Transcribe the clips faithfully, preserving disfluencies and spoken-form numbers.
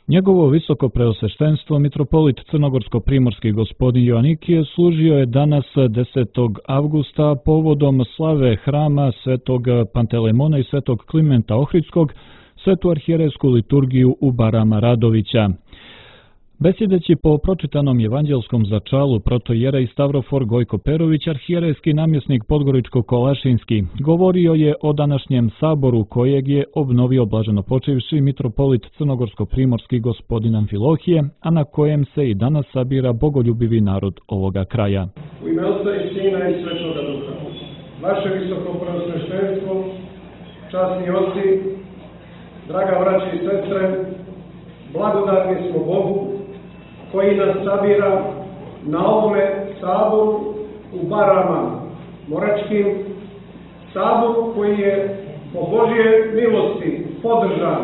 Njegovo visoko preosveštenstvo mitropolit crnogorsko-primorski gospodin Joanikije služio je danas desetog avgusta povodom slave hrama svetog Pantelemona i svetog Klimenta Ohridskog svetu arhijerejsku liturgiju u Barama Radovića. Besjedeći po pročitanom evanđelskom začalu protojerej Stavrofor Gojko Perović, arhijerejski namjesnik Podgoričko-Kolašinski, govorio je o današnjem saboru kojeg je obnovio blaženopočivši mitropolit crnogorsko-primorski gospodin Amfilohije, a na kojem se i danas sabira bogoljubivi narod ovoga kraja. U ime Oca i Sina i Svetoga Duha, vaše visoko preosveštenstvo, časni oci, draga braće i sestre, blagodarni smo Bogu koji nas sabira na ovome saboru u Barama Moračkim, saboru koji je po Božje milosti podržan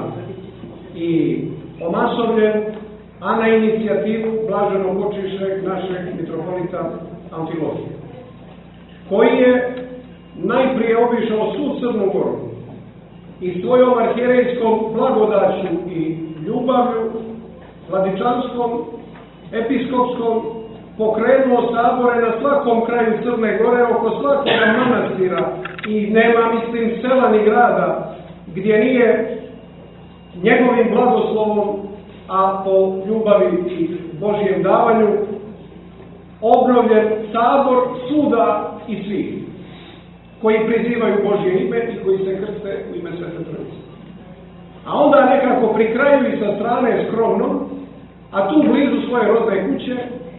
i omasovljen, a na inicijativu blaženopočivšeg našeg mitropolita Amfilohije, koji je najprije obišao svu Crnu Goru i svojom arhijerejskom blagodaću i ljubavlju, vladičanskom, episkopskom, pokrenuo sabore na svakom kraju Crne Gore, oko svakog manastira i nema, mislim, sela ni grada gdje nije njegovim blagoslovom, a po ljubavi i Božijem davanju, obnovljen sabor suda i svih koji prizivaju Božje ime i koji se krste u ime Svete Trojice. A onda nekako pri kraju i sa strane skromno, a tu blizu svoje rodne kuće,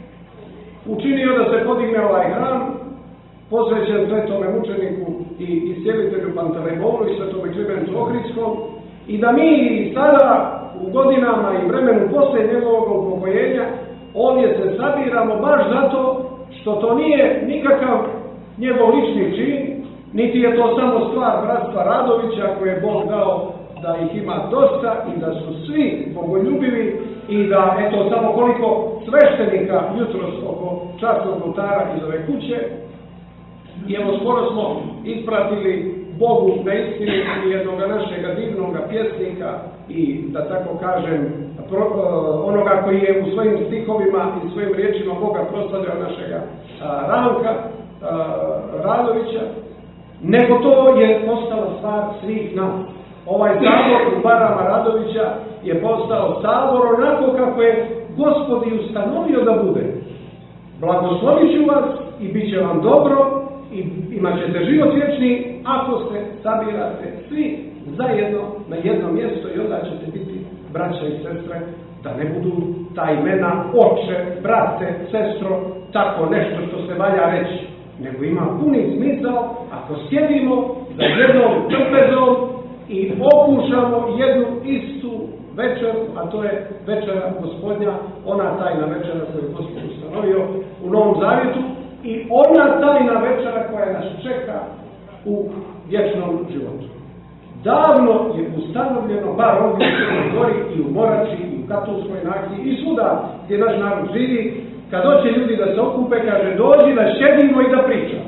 učinio da se podigne ovaj hram, posvećen svetome mučeniku i iscijelitelju Pantelemonu i svetome Klimentu Ohridskom, i da mi sada u godinama i vremenu poslije njegovog upokojenja ovdje se sabiramo baš zato što to nije nikakav njegov lični čin, niti je to samo stvar bratstva Radovića koje je Bog dao da ih ima dosta i da su svi bogoljubivi i da, eto, samo koliko sveštenika jutros oko časnog oltara iz ove kuće, i evo skoro smo ispratili Bogu na istini jednog našega divnog pjesnika i, da tako kažem, pro, onoga koji je u svojim stihovima i svojim riječima Boga proslavljao našega a, Ranka a, Radovića, nego to je postala stvar svih nas. Ovaj sabor u Barama Radovića je postao sabor onako kako je Gospod i ustanovio da bude. Blagoslovit ću vas i bit će vam dobro i imat ćete život vječni ako se sabirate svi zajedno na jedno mjesto, i onda ćete biti braća i sestre, da ne budu ta imena oče, brate, sestro, tako nešto što se valja reći, nego ima puni smisao ako sjedimo za jednom trpezom i okušamo jednu istu večeru, a to je večera Gospodnja, ona tajna večera koju je Gospod ustanovio u Novom Zavjetu i ona tajna večera koja nas čeka u vječnom životu. Davno je ustanovljeno, bar ovdje u Crnoj Gori i u Morači i u Katolskoj Nahiji i svuda gdje naš narod živi, kad doće ljudi da se okupe, kaže dođi da šedimo i da pričamo.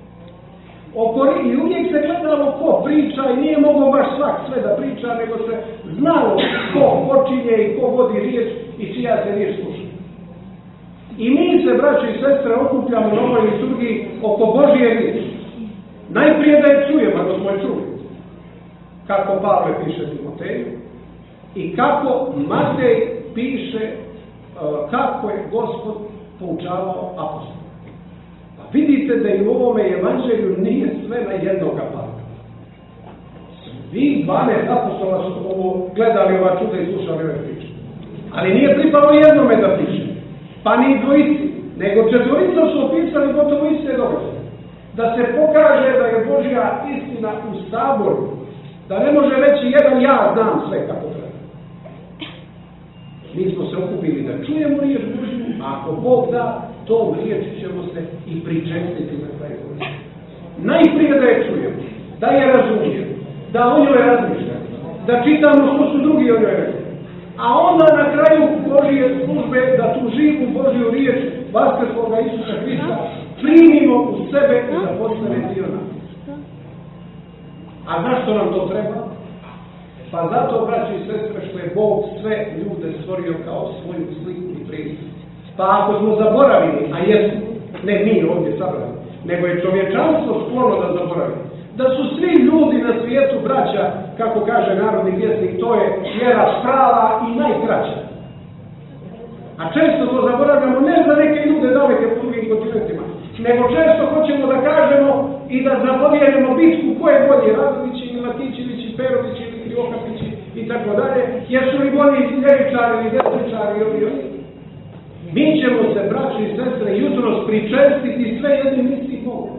I uvijek se gledalo ko priča i nije mogao baš svak sve da priča, nego se znalo ko počinje i ko vodi riječ i čija se riječ sluša. I mi se, braće i sestre, okupljamo na ovoj liturgiji oko Božje riječi. Najprije da je čujemo, ako smo je čuli, kako Pavle piše Timoteju i kako Matej piše kako je Gospod poučavao apostola. Vidite da i u ovome evanđelju nije sve na jednoga parka. Vi dvanaest apostola su ovo gledali ova čuda i slušali ove priče. Ali nije pripalo jednome da piše. Pa ni dvojici. Nego četvorica su opisali gotovo iste događaje. Da se pokaže da je Božja istina u saboru. Da ne može reći jedan ja znam sve kako treba. Mi smo se okupili da čujemo riječ Božju, a ako Bog da, tom riječi ćemo se i pričestiti na taj Božji. Najprije da je čujemo, da je razumijemo, da o njoj razmišljamo, da čitamo što su drugi o njoj rekli. A onda na kraju Božje službe da tu živu Božju riječ vaskrsloga Isusa Hrista primimo u sebe i da postane dio nas. A zašto nam to treba? Pa zato, braći i sestre, što je Bog sve ljude stvorio kao svoju sliku i pristup. Pa ako smo zaboravili, a jesmo, ne mi ovdje sabrali, nego je čovječanstvo sklono da zaboravi, da su svi ljudi na svijetu braća, kako kaže narodni pjesnik, to je vjera prava i najkraća. A često to zaboravljamo ne za neke ljude daleke po drugim kontinentima, nego često hoćemo da kažemo i da zapovjedimo bitku ko je bolji, Radovići ili Latićevići, Perovići ili Krivokapići i tako dalje, jesu li bolji ljevičari ili desničari ili ili. Mi ćemo se, braći i sestre, jutros pričestiti sve jednim istim Bogom.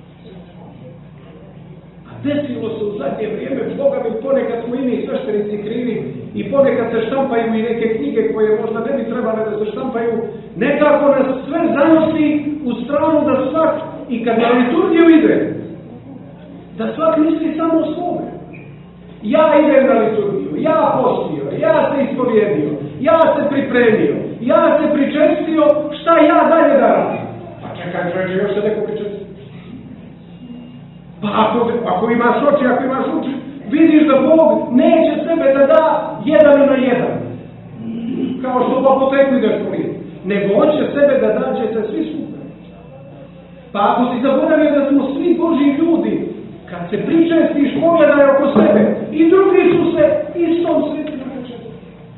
A desilo se u zadnje vrijeme, Boga mi ponekad smo i mi sveštenici krivi i ponekad se štampaju i neke knjige koje možda ne bi trebale da se štampaju, nekako nas sve zanosi u stranu da svak, i kad na liturgiju ide, da svak misli samo o svome. Ja idem na liturgiju, ja postio, ja se ispovjedio, ja se pripremio, ja se pričestio, šta ja dalje da radim? Pa čekaj, čovječe, još se neko pričestio. Pa ako, ako imaš oči, ako imaš oči, vidiš da Bog neće sebe da da jedan na jedan. Kao što u apoteku ideš politi. Nego on će sebe da dađete svi skupa. Pa ako si zaboravio da smo svi Božji ljudi, kad se pričestiš, pogledaj oko sebe i drugi su se istom svijetu pričestili.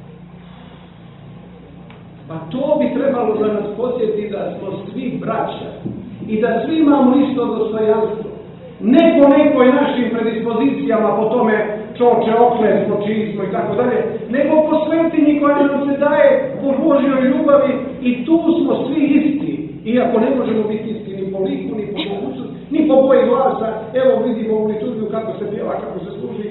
Pa to bi trebalo da nas podsjeti da smo svi braća i da svi imamo isto dostojanstvo. Ne po nekoj našim predispozicijama, po tome čoče, okles, po čiji smo i tako dalje, nego po svetinji koja nam se daje po Božjoj ljubavi i tu smo svi isti. Iako ne možemo biti isti ni po liku, ni po mogućnosti, ni po boji glasa. Evo vidimo u liturgiju kako se pjeva, kako se služi.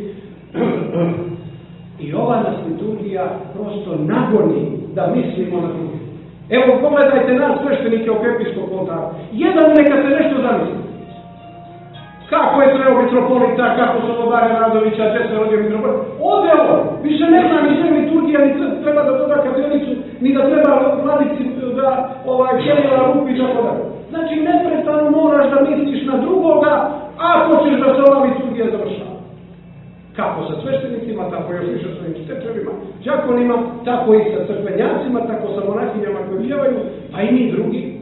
I ova nas liturgija prosto nagoni da mislimo na drugi. Evo pogledajte nas sveštenike oko episkopskog oltara. Jedan neka se nešto zamisli. Kako je trebao mitropolita, kako su Slobodana Radovića, gdje se rodio mitropolit. Ode on, više ne zna ni sve liturgija, ni treba da doda kapljenicu, ni da treba vladici da ovaj, pjenila ruku i tako da. Znači, neprestano moraš da misliš na drugoga, ako ćeš da se ova liturgija završava. Kako sa sveštenicima, tako još više svojim stečevima, đakonima, tako i sa crkvenjacima, tako sa monahinjama koji pjevaju, a i mi drugi.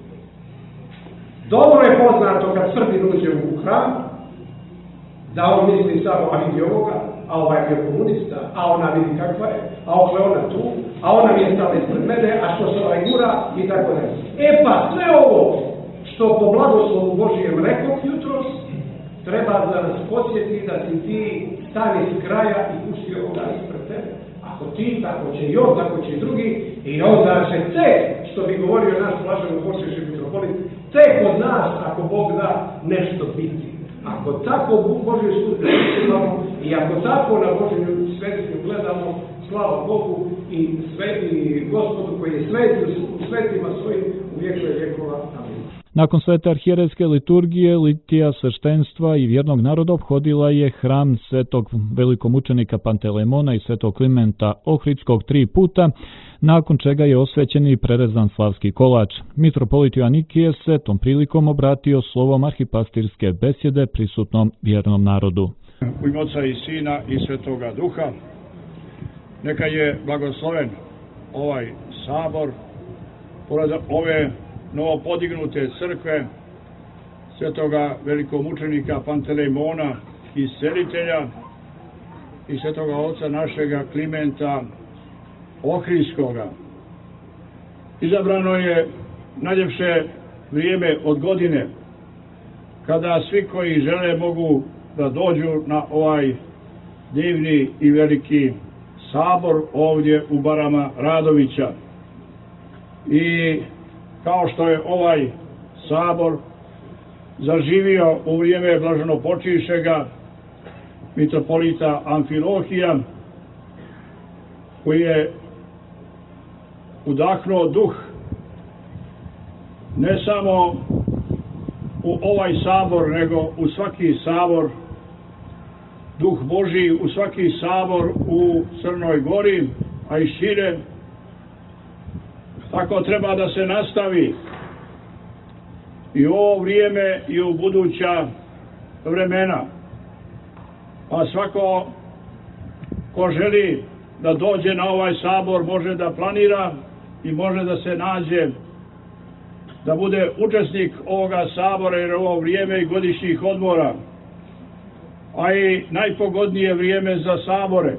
Dobro je poznato kad Srbin uđe u hram, da on misli samo, a vidi ovoga, a ovaj je bio komunista, a ona vidi kakva je, a ovo je ona tu, a ona mi je stala ispred mene, a što se ovaj gura, i tako dalje. E pa sve ovo, što po blagoslovu Božijem rekao jutros, treba da nas podsjeti da si ti stani s kraja i pusti ovoga ispred tebe. Ako ti, tako će i on, tako će i drugi, i onda će tek, što bi govorio naš blaženo počeši mitropolit, tek od nas, ako Bog da, nešto biti. Ako tako Božju službu imamo i ako tako na Božju svetinju gledamo, slava Bogu i sveti Gospodu koji je sveti u svetima svojim u vjekove vjekova. Amin. Nakon svete arhijerejske liturgije, litija sveštenstva i vjernog naroda obhodila je hram svetog velikomučenika Pantelemona i svetog Klimenta Ohridskog tri puta, nakon čega je osvećen i prerezan slavski kolač. Mitropolit Joanikije se tom prilikom obratio slovom arhipastirske besjede prisutnom vjernom narodu. U ime Oca i Sina i Svetoga Duha, neka je blagosloven ovaj sabor, pored ove novopodignute crkve svetoga velikomučenika Pantelemona, iscelitelja, i svetoga oca našega Klimenta Ohridskoga. Izabrano je najljepše vrijeme od godine, kada svi koji žele mogu da dođu na ovaj divni i veliki sabor ovdje u Barama Radovića. I kao što je ovaj sabor zaživio u vrijeme blaženopočivšega mitropolita Amfilohija, koji je udahnuo duh ne samo u ovaj sabor, nego u svaki sabor, duh Božji u svaki sabor u Crnoj Gori, a i šire. Tako treba da se nastavi i u ovo vrijeme i u buduća vremena. Pa svako ko želi da dođe na ovaj sabor može da planira i može da se nađe, da bude učesnik ovoga sabora jer ovo vrijeme i godišnjih odmora, a i najpogodnije vrijeme za sabore.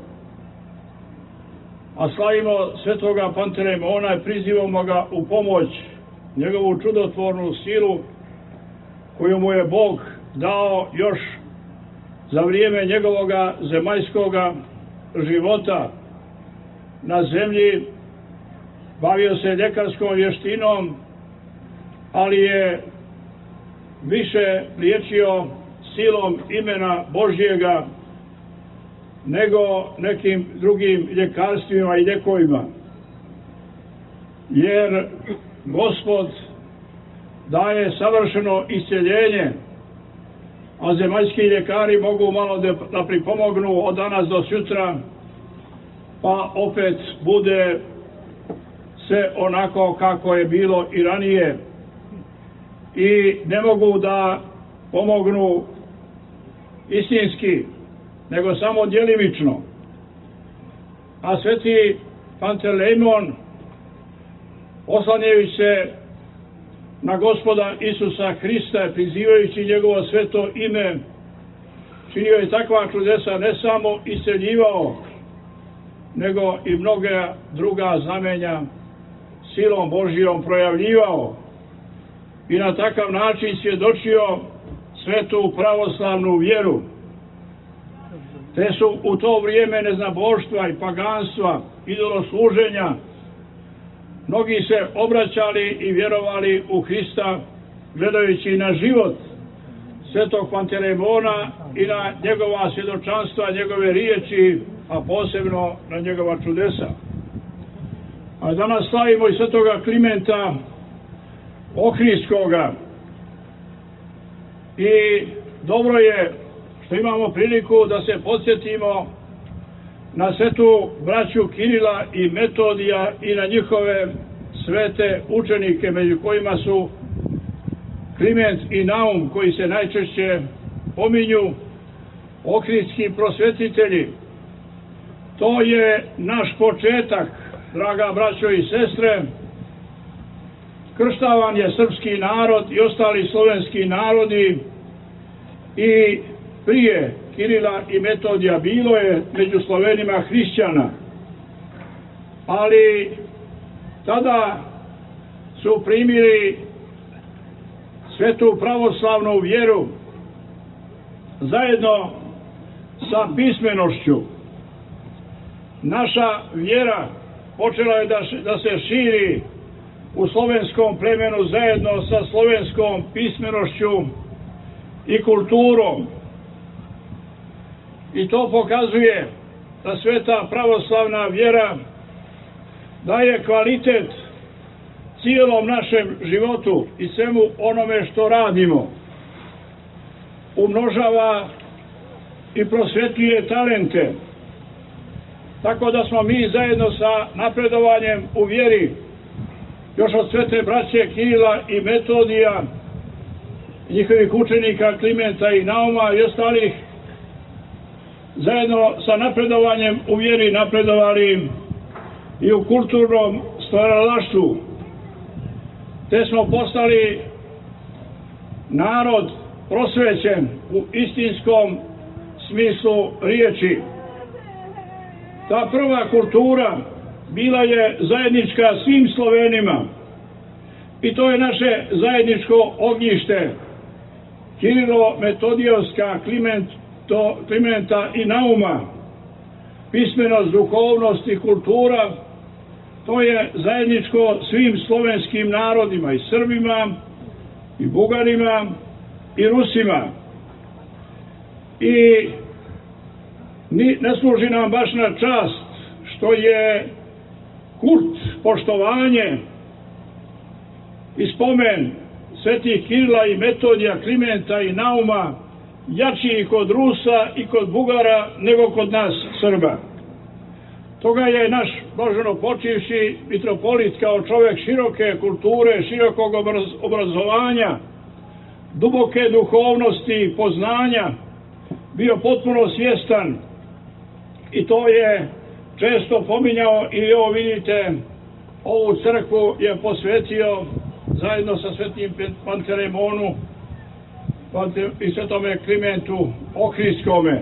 A slavimo svetoga Pantelemona i prizivamo ga u pomoć, njegovu čudotvornu silu koju mu je Bog dao još za vrijeme njegovoga zemaljskoga života na zemlji. Bavio se ljekarskom vještinom, ali je više liječio silom imena Božjega nego nekim drugim ljekarstvima i ljekovima. Jer Gospod daje savršeno isceljenje, a zemaljski ljekari mogu malo da pripomognu od danas do sutra, pa opet bude sve onako kako je bilo i ranije i ne mogu da pomognu istinski, nego samo djelimično. A sveti Pantelemon, oslanjajući se na Gospoda Isusa Hrista, prizivajući njegovo sveto ime, činio je takva čudesa, ne samo isceljivao, nego i mnoga druga znamenja silom Božjom projavljivao i na takav način svjedočio svetu pravoslavnu vjeru. Te su u to vrijeme neznaboštva i paganstva, idolosluženja, mnogi se obraćali i vjerovali u Hrista gledajući na život svetog Pantelemona i na njegova svjedočanstva, njegove riječi, a posebno na njegova čudesa. A danas slavimo i svetoga Klimenta Ohridskoga i dobro je što imamo priliku da se podsjetimo na svetu braću Kirila i Metodija i na njihove svete učenike, među kojima su Kliment i Naum, koji se najčešće pominju, ohridski prosvetitelji. To je naš početak, draga braćo i sestre. Krštavan je srpski narod i ostali slovenski narodi i prije Kirila i Metodija bilo je među Slovenima hrišćana, ali tada su primili svetu pravoslavnu vjeru zajedno sa pismenošću. Naša vjera počela je da, da se širi u slovenskom plemenu zajedno sa slovenskom pismenošću i kulturom. I to pokazuje da sveta pravoslavna vjera daje kvalitet cijelom našem životu i svemu onome što radimo. Umnožava i prosvetljuje talente. Tako da smo mi zajedno sa napredovanjem u vjeri još od svete braće Kirila i Metodija, njihovih učenika Klimenta i Nauma i ostalih, zajedno sa napredovanjem u vjeri napredovali i u kulturnom stvaralaštvu. Te smo postali narod prosvećen u istinskom smislu riječi. Ta prva kultura bila je zajednička svim Slovenima i to je naše zajedničko ognjište. Kirilo-Metodijevska, Klimento, Klimenta i Nauma, pismenost, duhovnost i kultura, to je zajedničko svim slovenskim narodima, i Srbima, i Bugarima, i Rusima. I ne služi nam baš na čast što je kult, poštovanje i spomen svetih Kirila i Metodija, Klimenta i Nauma jači i kod Rusa i kod Bugara nego kod nas Srba. Toga je naš blaženo počivši mitropolit kao čovjek široke kulture, širokog obrazovanja, duboke duhovnosti i poznanja bio potpuno svjestan i to je često pominjao i evo vidite, ovu crkvu je posvetio zajedno sa svetim Pantelemonu i svetome Klimentu Ohridskome.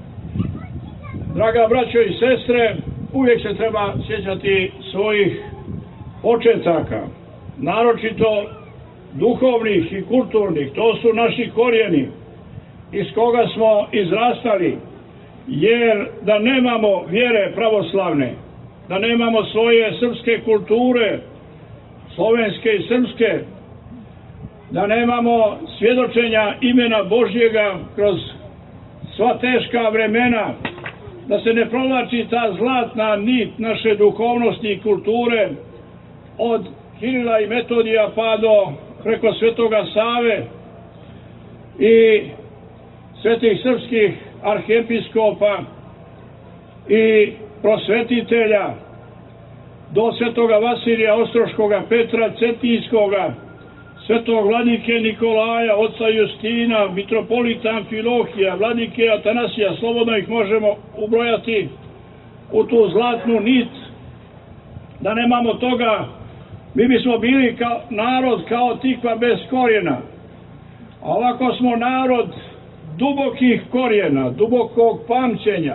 Draga braćo i sestre, uvijek se treba sjećati svojih početaka, naročito duhovnih i kulturnih. To su naši korijeni iz koga smo izrastali, jer da nemamo vjere pravoslavne, da nemamo svoje srpske kulture, slovenske i srpske, da nemamo svjedočenja imena Božjega kroz sva teška vremena, da se ne provlači ta zlatna nit naše duhovnosti i kulture od Kirila i Metodija pa do preko Svetoga Save i svetih srpskih arhijepiskopa i prosvetitelja do Svetoga Vasilija Ostroškoga, Petra Cetinjskoga, Svetog vladike Nikolaja, oca Justina, mitropolita Amfilohija, vladike Atanasija, slobodno ih možemo ubrojati u tu zlatnu nit. Da nemamo toga, mi bismo bili kao narod kao tikva bez korijena. A ovako smo narod dubokih korijena, dubokog pamćenja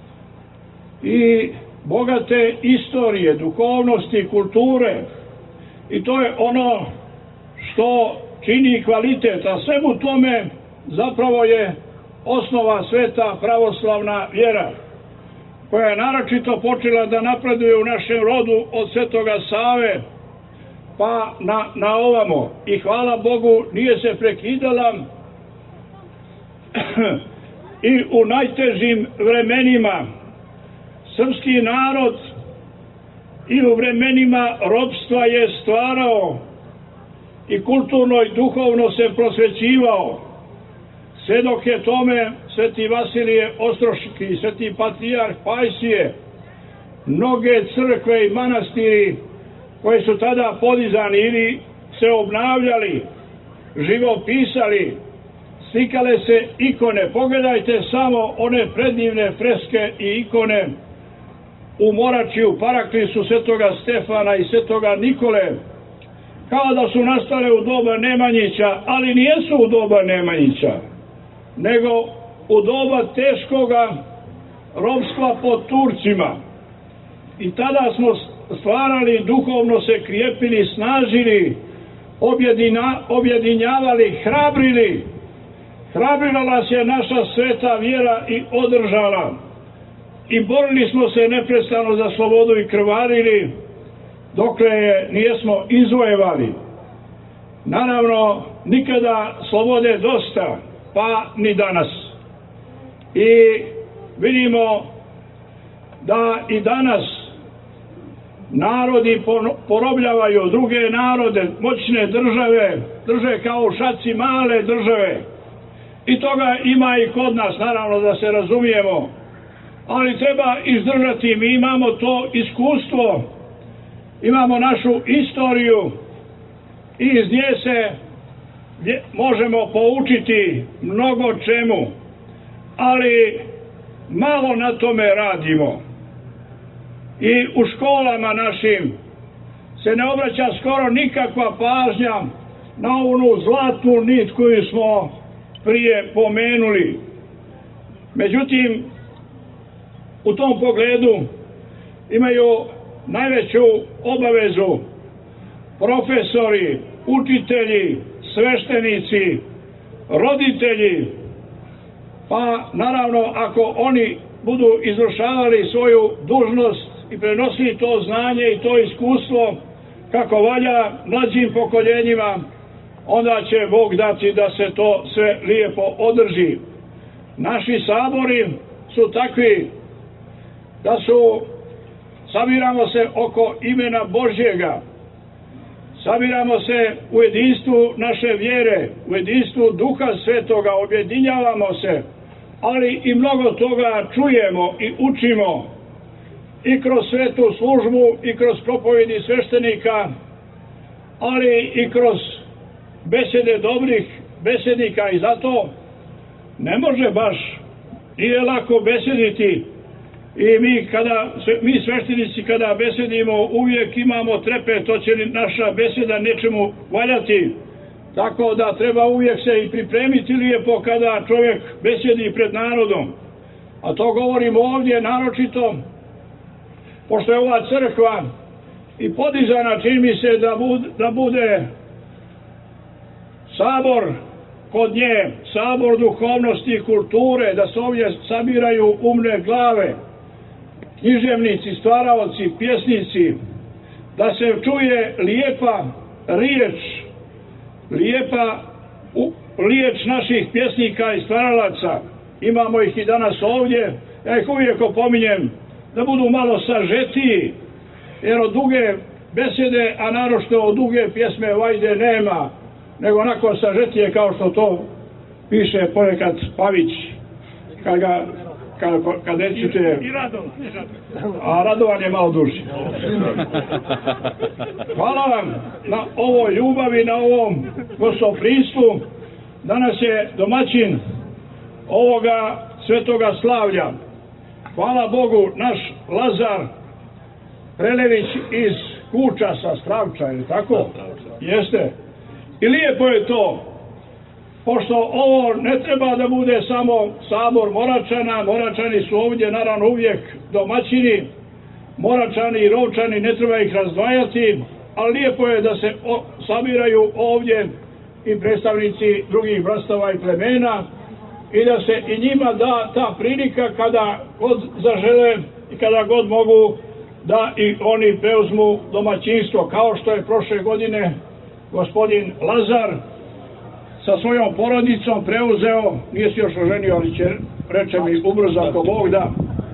i bogate istorije, duhovnosti, kulture. I to je ono što čini kvalitet, a svemu tome zapravo je osnova sveta pravoslavna vjera, koja je naročito počela da napreduje u našem rodu od Svetoga Save pa na, na ovamo. I hvala Bogu nije se prekidala i u najtežim vremenima srpski narod i u vremenima ropstva je stvarao i kulturno i duhovno se prosvećivao. Sve dok je tome sveti Vasilije Ostroški, sveti patrijarh Pajsije, mnoge crkve i manastiri koji su tada podizani ili se obnavljali, živopisali, slikale se ikone. Pogledajte samo one predivne freske i ikone u Moračiju, Paraklisu Svetoga Stefana i Svetoga Nikole, kao da su nastale u doba Nemanjića, ali nijesu u doba Nemanjića, nego u doba teškoga ropstva pod Turcima. I tada smo stvarali, duhovno se krijepili, snažili, objedina, objedinjavali, hrabrili. Hrabrila nas je naša sveta vjera i održala. I borili smo se neprestano za slobodu i krvarili, dokle je nijesmo izvojevali. Naravno, nikada slobode dosta, pa ni danas. I vidimo da i danas narodi porobljavaju druge narode, moćne države, drže kao šaci male države. I toga ima i kod nas, naravno, da se razumijemo. Ali treba izdržati, mi imamo to iskustvo, imamo našu istoriju i iz nje se možemo poučiti mnogo čemu, ali malo na tome radimo. I u školama našim se ne obraća skoro nikakva pažnja na onu zlatnu nit koju smo prije pomenuli. Međutim, u tom pogledu imaju najveću obavezu profesori, učitelji, sveštenici, roditelji, pa naravno ako oni budu izvršavali svoju dužnost i prenosili to znanje i to iskustvo kako valja mlađim pokoljenjima, onda će Bog dati da se to sve lijepo održi. Naši sabori su takvi da su, sabiramo se oko imena Božjega, sabiramo se u jedinstvu naše vjere, u jedinstvu Duha Svetoga, objedinjavamo se, ali i mnogo toga čujemo i učimo i kroz svetu službu i kroz propovjedi sveštenika, ali i kroz besede dobrih besednika i zato ne može baš, nije lako besediti I mi, kada, mi sveštenici kada besedimo uvijek imamo trepet, to će li naša beseda nečemu valjati. Tako da treba uvijek se i pripremiti lijepo kada čovjek besedi pred narodom. A to govorimo ovdje naročito, pošto je ova crkva i podizana, čini mi se da bude, da bude sabor kod nje, sabor duhovnosti i kulture, da se ovdje sabiraju umne glave, književnici, stvaraoci, pjesnici, da se čuje lijepa riječ, lijepa riječ naših pjesnika i stvaralaca. Imamo ih i danas ovdje, ja ih uvijek opominjem da budu malo sažetiji, jer od duge besede, a naročito od duge pjesme vajde nema, nego onako sažetije kao što to piše ponekad Pavić, kad ga kad, kad nećete, a Radovan je malo duži. Hvala vam na ovoj ljubavi, na ovom gostoprimstvu. Danas je domaćin ovoga svetoga slavlja. Hvala Bogu, naš Lazar Prelević iz Kučasa, Stravča, je li tako? Jeste. I lijepo je to, pošto ovo ne treba da bude samo sabor Moračana, Moračani su ovdje naravno uvijek domaćini, Moračani i Rovčani, ne treba ih razdvajati, ali lijepo je da se o, sabiraju ovdje i predstavnici drugih brastava i plemena i da se i njima da ta prilika kada god zažele i kada god mogu da i oni preuzmu domaćinstvo, kao što je prošle godine gospodin Lazar sa svojom porodicom preuzeo, nije se još oženio, ali će, reče mi, ubrzo ako Bog da.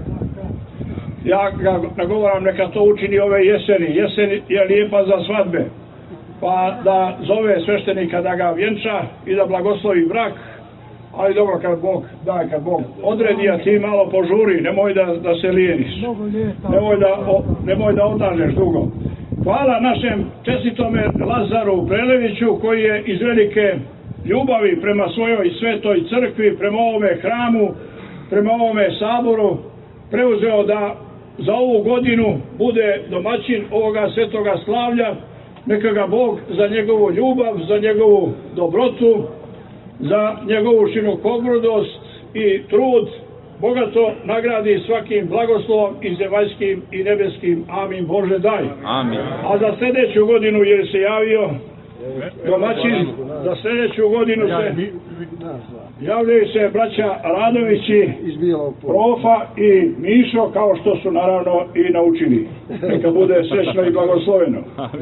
Ja ga nagovaram neka to učini ove jeseni. Jesen je lijepa za svadbe, pa da zove sveštenika da ga vjenča i da blagoslovi brak, ali dobro, kad Bog da, kad Bog odredi, a ti malo požuri, nemoj da, da se lijeniš, nemoj da, o, nemoj da odlažeš dugo. Hvala našem čestitome Lazaru Preleviću, koji je iz velike ljubavi prema svojoj svetoj crkvi, prema ovome hramu, prema ovome saboru, preuzeo da za ovu godinu bude domaćin ovoga svetoga slavlja. Neka ga Bog za njegovu ljubav, za njegovu dobrotu, za njegovu širokogrudost i trud bogato nagradi svakim blagoslovom i zemaljskim i nebeskim. Amin. Bože daj. Amin. A za sljedeću godinu je se javio domaćin, za sljedeću godinu se javljaju se braća Radovići, Profa i Mišo, kao što su naravno i naučili. Neka bude srećno i blagosloveno.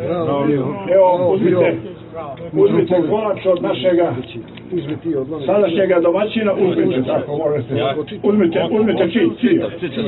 Evo, uzmite, uzmite kolač od našega sadašnjega domaćina, uzmite, tako možete. Uzmite, uzmite čij, čij.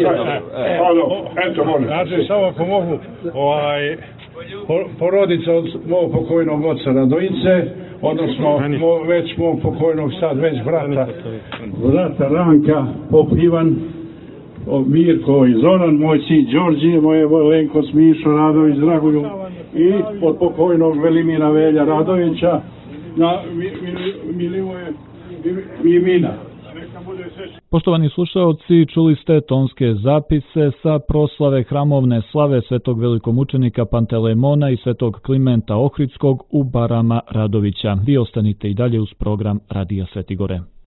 Eto, možete. Znači, samo ako mogu, ovaj, porodica od mog pokojnog oca Radojice, odnosno mo, već mog pokojnog sad već brata, brata Ranka, pop Ivan, Mirko i Zoran, moj sin Đorđije, moje Lenko Smišo Radović, Dragulju i od pokojnog Velimira Velja Radovića na Milivoje Mimina. Poštovani slušaoci, čuli ste tonske zapise sa proslave hramovne slave svetog velikomučenika Pantelemona i svetog Klimenta Ohridskog u barama Radovića. Vi ostanite i dalje uz program Radija Sveti Gore.